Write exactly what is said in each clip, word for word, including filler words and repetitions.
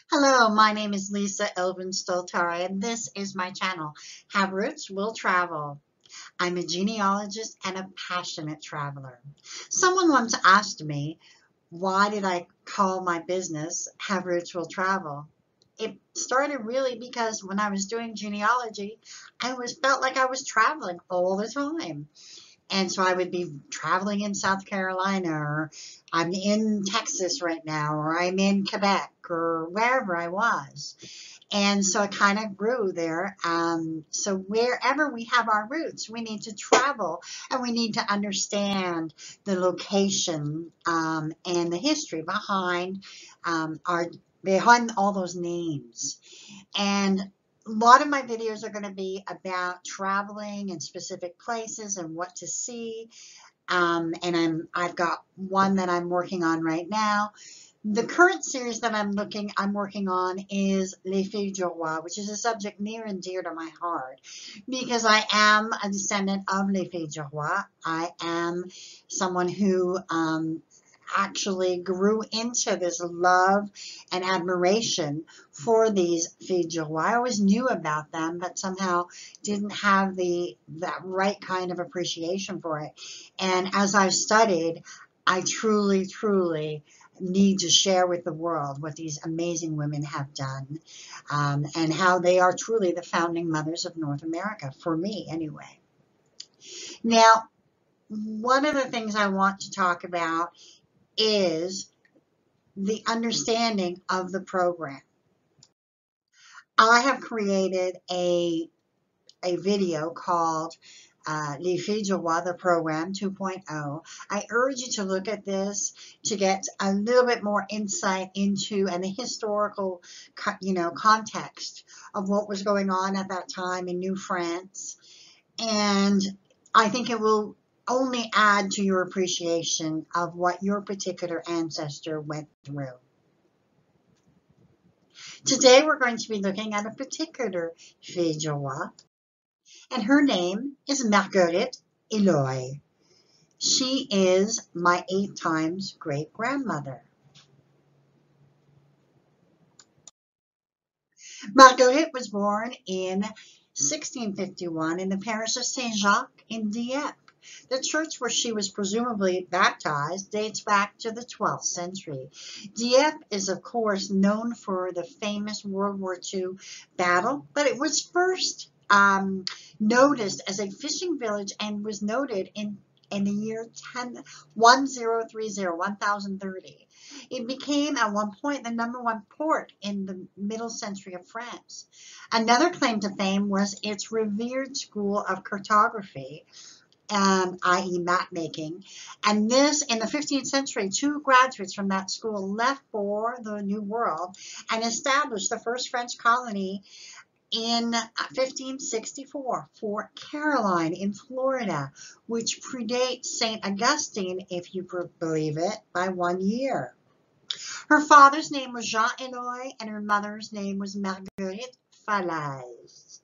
Hello, my name is Lisa Elvin Stoltari, and this is my channel, Have Roots Will Travel. I'm a genealogist and a passionate traveler. Someone once asked me, why did I call my business Have Roots Will Travel? It started really because when I was doing genealogy, I was felt like I was traveling all the time. And so I would be traveling in South Carolina, or I'm in Texas right now, or I'm in Quebec, or wherever I was. And so it kind of grew there. Um, so wherever we have our roots, we need to travel and we need to understand the location um, and the history behind um, our behind all those names. And a lot of my videos are going to be about traveling and specific places and what to see. Um, and I'm I've got one that I'm working on right now. The current series that I'm looking I'm working on is Les Filles du Roi, which is a subject near and dear to my heart because I am a descendant of Les Filles du Roi. I am someone who um, actually grew into this love and admiration for these filles du roi. I always knew about them, but somehow didn't have the that right kind of appreciation for it. And as I've studied, I truly, truly need to share with the world what these amazing women have done um, and how they are truly the founding mothers of North America, for me anyway. Now, one of the things I want to talk about is the understanding of the program. I have created a, a video called uh, Les Filles du Roi, the Program 2.0. I urge you to look at this to get a little bit more insight into and the historical, you know, context of what was going on at that time in New France. And I think it will only add to your appreciation of what your particular ancestor went through. Today we're going to be looking at a particular fille du roi, and her name is Marguerite Eloy. She is my eight times great grandmother. Marguerite was born in sixteen fifty-one in the parish of Saint Jacques in Dieppe. The church where she was presumably baptized dates back to the twelfth century. Dieppe is, of course, known for the famous World War Two battle, but it was first um, noticed as a fishing village and was noted in, in the year ten, ten thirty. It became at one point the number one port in the middle century of France. Another claim to fame was its revered school of cartography, um, that is map making. And this, in the fifteenth century, two graduates from that school left for the New World and established the first French colony in fifteen sixty-four, Fort Caroline in Florida, which predates Saint Augustine, if you believe it, by one year. Her father's name was Jean Eloy, and her mother's name was Marguerite Falaise.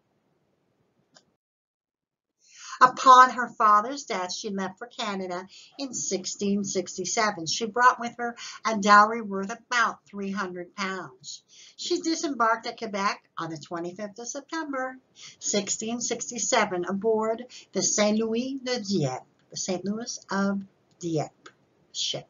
Upon her father's death, she left for Canada in sixteen sixty-seven. She brought with her a dowry worth about three hundred pounds. She disembarked at Quebec on the twenty-fifth of September, sixteen sixty-seven, aboard the Saint Louis de Dieppe, the Saint Louis of Dieppe ship.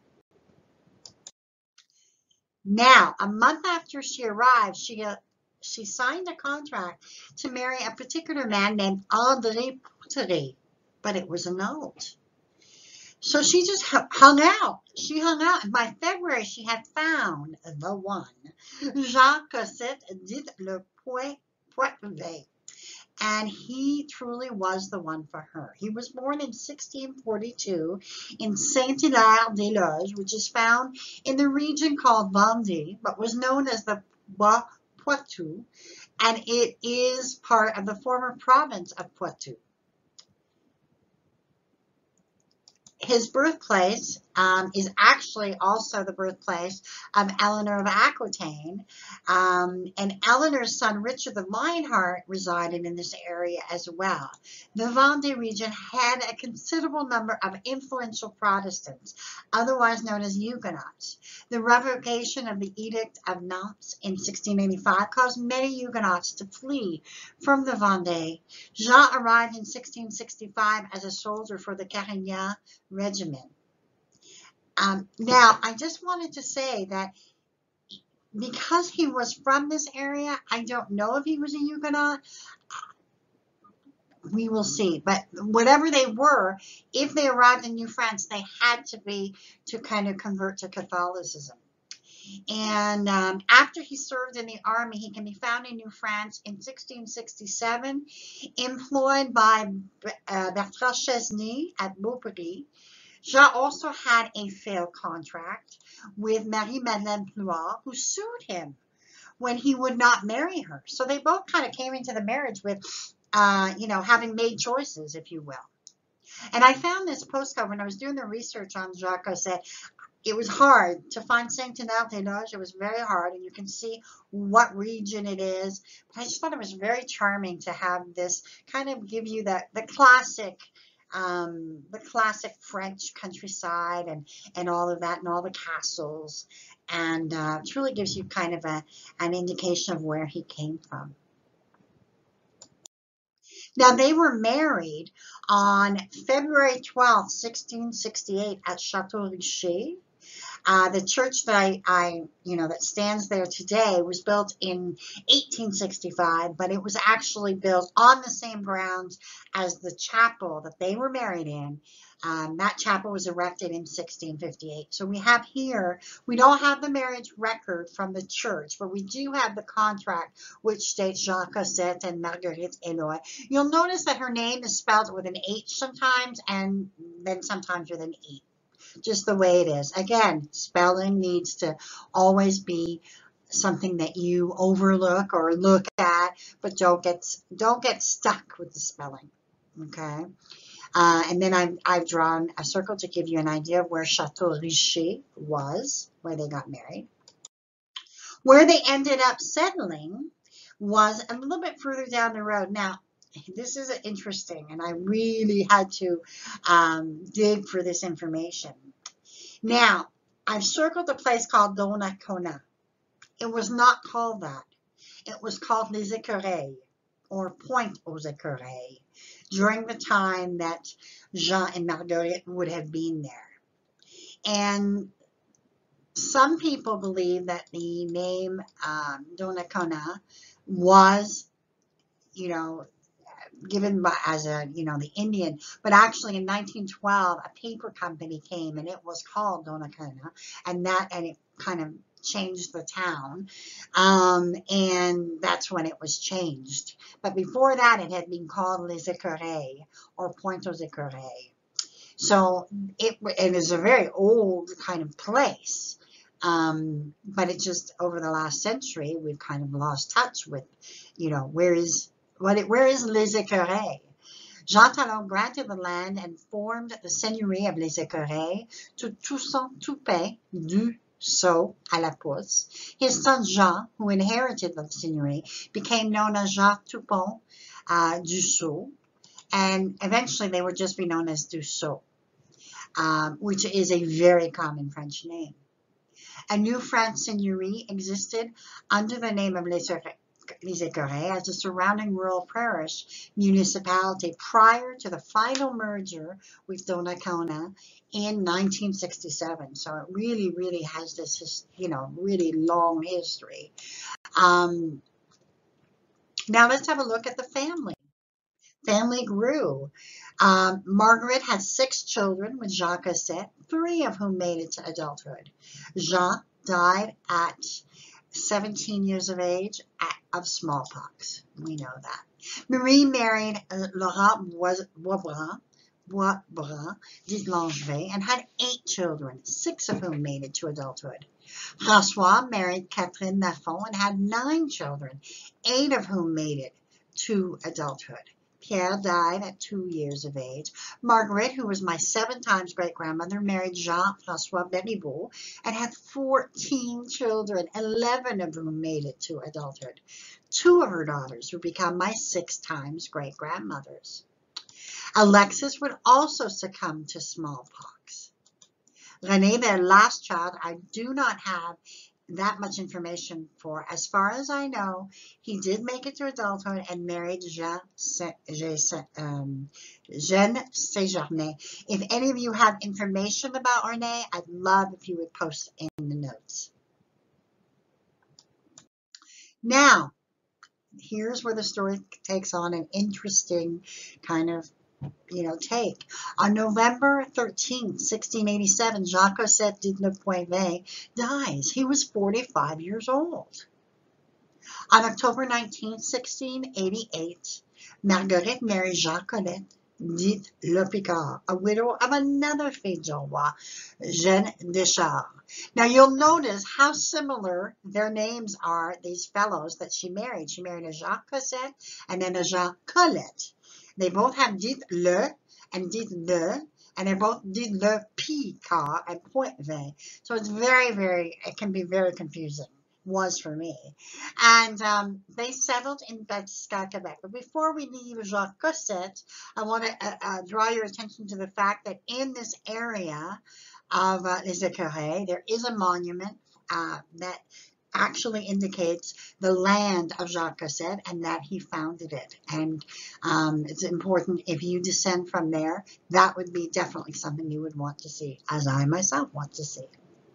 Now, a month after she arrived, she uh, she signed a contract to marry a particular man named André Pouterie, but it was annulled. So she just hung out. She hung out, and by February she had found the one, Jacques Cossette dit le Poitevin, and he truly was the one for her. He was born in sixteen forty-two in Saint-Hilaire-des-Loges, which is found in the region called Vendée, but was known as the Poitou, and it is part of the former province of Poitou. His birthplace um, is actually also the birthplace of Eleanor of Aquitaine. Um, and Eleanor's son, Richard of Lionheart, resided in this area as well. The Vendée region had a considerable number of influential Protestants, otherwise known as Huguenots. The revocation of the Edict of Nantes in sixteen eighty-five caused many Huguenots to flee from the Vendée. Jean arrived in sixteen sixty-five as a soldier for the Carignan Regiment. Um, now, I just wanted to say that because he was from this area, I don't know if he was a Huguenot. We will see. But whatever they were, if they arrived in New France, they had to be to kind of convert to Catholicism. And um, after he served in the army, he can be found in New France in sixteen sixty-seven, employed by uh, Bertrand Chesney at Beaupré. Jean also had a failed contract with Marie-Madeleine Plouard, who sued him when he would not marry her. So they both kind of came into the marriage with, uh, you know, having made choices, if you will. And I found this postcard when I was doing the research on Jacques Cosset. It was hard to find Saint-Hilaire-des-Loges. It was very hard, and you can see what region it is. But I just thought it was very charming to have this kind of give you the, the classic Um, the classic French countryside and, and all of that and all the castles. And uh, it really gives you kind of a, an indication of where he came from. Now, they were married on February twelfth, sixteen sixty-eight at Château Richer. Uh, the church that I, I, you know, that stands there today was built in eighteen sixty-five, but it was actually built on the same grounds as the chapel that they were married in. Um, that chapel was erected in sixteen fifty-eight. So we have here, we don't have the marriage record from the church, but we do have the contract, which states Jean Cosset and Marguerite Eloy. You'll notice that her name is spelled with an H sometimes, and then sometimes with an E. Just the way it is. Again, spelling needs to always be something that you overlook or look at, but don't get don't get stuck with the spelling. Okay. Uh, and then I've, I've drawn a circle to give you an idea of where Château Richer was, where they got married. Where they ended up settling was a little bit further down the road. Now, this is interesting, and I really had to um, dig for this information. Now, I've circled a place called Donnacona. It was not called that. It was called Les Écureuils, or Pointe aux Écureuils, during the time that Jean and Marguerite would have been there. And some people believe that the name um, Donnacona was, you know, given by, as a, you know, the Indian, but actually in nineteen twelve, a paper company came and it was called Donnacona, and that, and it kind of changed the town, um, and that's when it was changed. But before that, it had been called Les Écureuils, or Pointe aux Écureuils. So it, it is a very old kind of place, um, but it just, over the last century, we've kind of lost touch with, you know, where is What it, where is Les Écureuils? Jean Talon granted the land and formed the seigneurie of Les Écureuils to Toussaint Toupin du Sceau à la Pousse. His son Jean, who inherited the seigneurie, became known as Jean Toupon uh, du Sceau, and eventually they would just be known as du Sceau, um, which is a very common French name. A new French seigneurie existed under the name of Les Écureuils. Les Écureuils as a surrounding rural parish municipality prior to the final merger with Donnacona in nineteen sixty-seven. So it really, really has this, you know, really long history. Um, now let's have a look at the family. Family grew. Um, Margaret had six children with Jean Cosset, three of whom made it to adulthood. Jean died at seventeen years of age of smallpox. We know that. Marie married uh, Laurent Boisbrand, Boisbrand de Langevin and had eight children, six of whom made it to adulthood. François married Catherine Lafont and had nine children, eight of whom made it to adulthood. Pierre died at two years of age. Marguerite, who was my seven times great-grandmother, married Jean-François Beribault and had fourteen children, eleven of whom made it to adulthood. Two of her daughters would become my six times great-grandmothers. Alexis would also succumb to smallpox. René, their last child, I do not have that much information for. As far as I know, he did make it to adulthood and married Jean, um, Jeanne Séjourné. If any of you have information about René, I'd love if you would post in the notes. Now, here's where the story takes on an interesting kind of you know, take. On November thirteenth, sixteen eighty-seven, Jacques Cosette de Nepoinville dies. He was forty-five years old. On October nineteenth, sixteen eighty-eight, Marguerite married Jacques Colette, dit Le Picard, a widow of another fille du roi, Jeanne Deschartres. Now you'll notice how similar their names are, these fellows that she married. She married a Jacques Cosette and then a Jean Colette. They both have dit Le and dit Le, and they're both dit Le Picard and Pointville. So it's very, very, it can be very confusing. Was for me. And um, they settled in Batiscan, Quebec. But before we leave Jacques Cosette, I want to uh, uh, draw your attention to the fact that in this area of uh, Les Écureuils, there is a monument uh, that actually indicates the land of Jacques Cosette and that he founded it. And um, it's important if you descend from there, that would be definitely something you would want to see, as I myself want to see.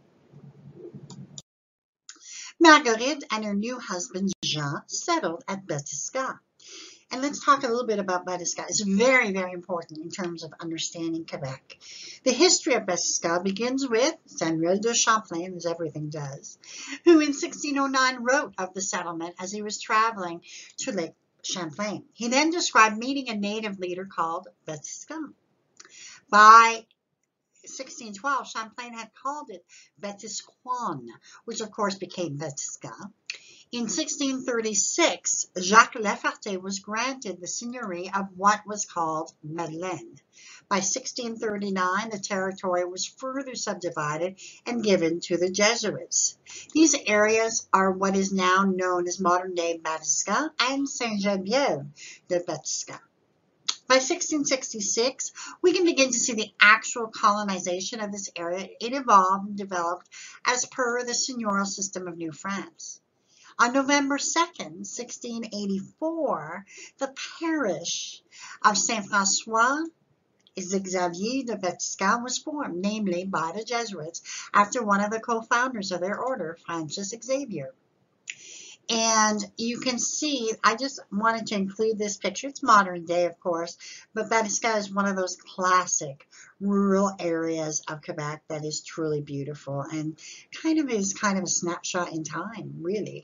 Marguerite and her new husband, Jean, settled at Batiscan. And let's talk a little bit about Batiscan. It's very, very important in terms of understanding Quebec. The history of Batiscan begins with Samuel de Champlain, as everything does, who in sixteen oh nine wrote of the settlement as he was traveling to Lake Champlain. He then described meeting a native leader called Batiscan. By sixteen twelve, Champlain had called it Batiscan, which of course became Batiscan. In sixteen thirty-six, Jacques Laferté was granted the seigneury of what was called Madeleine. By sixteen thirty-nine, the territory was further subdivided and given to the Jesuits. These areas are what is now known as modern-day Batiscan and Saint-Geneviève de Batiscan. By sixteen sixty-six, we can begin to see the actual colonization of this area. It evolved and developed as per the seigneurial system of New France. On November second, sixteen eighty-four, the parish of Saint-François Xavier de Batiscan was formed, namely by the Jesuits, after one of the co-founders of their order, Francis Xavier. And you can see, I just wanted to include this picture. It's modern day, of course, but Batiscan is one of those classic rural areas of Quebec that is truly beautiful and kind of is kind of a snapshot in time, really.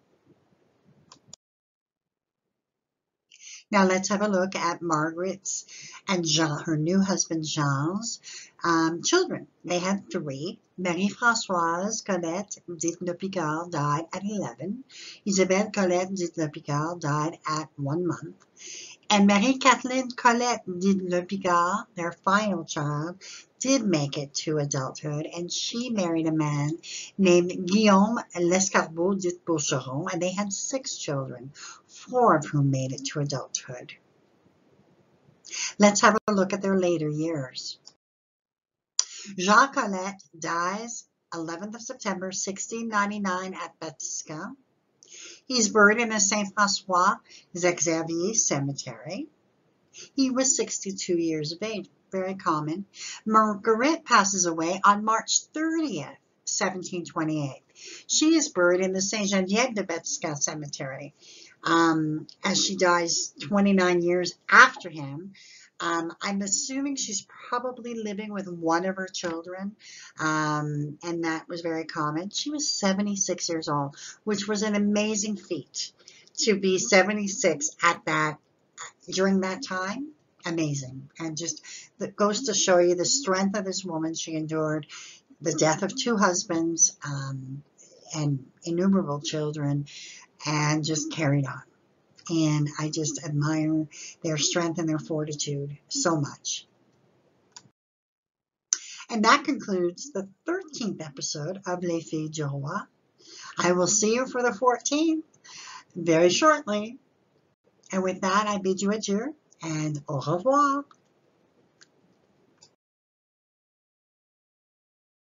Now let's have a look at Margaret's and Jean, her new husband Jean's um, children. They had three. Marie-Françoise Colette dit Le Picard died at eleven. Isabelle Colette dit Le Picard died at one month. And Marie-Kathleen Colette dit Le Picard, their final child, did make it to adulthood, and she married a man named Guillaume Lescarbot dit Beaucheron, and they had six children, four of whom made it to adulthood. Let's have a look at their later years. Jean Colette dies eleventh of September, sixteen ninety-nine at Batiscan. He's buried in the Saint-François Xavier Cemetery. He was sixty-two years of age, very common. Marguerite passes away on March thirtieth, seventeen twenty-eight. She is buried in the Saint-Geneviève de Batiscan Cemetery, um, as she dies twenty-nine years after him. Um, I'm assuming she's probably living with one of her children, um, and that was very common. She was seventy-six years old, which was an amazing feat to be seventy-six at that, during that time. Amazing. And just, that goes to show you the strength of this woman. She endured the death of two husbands, um, and innumerable children, and just carried on. And I just admire their strength and their fortitude so much. And that concludes the thirteenth episode of Les Filles du Roi. I will see you for the fourteenth very shortly. And with that, I bid you adieu and au revoir.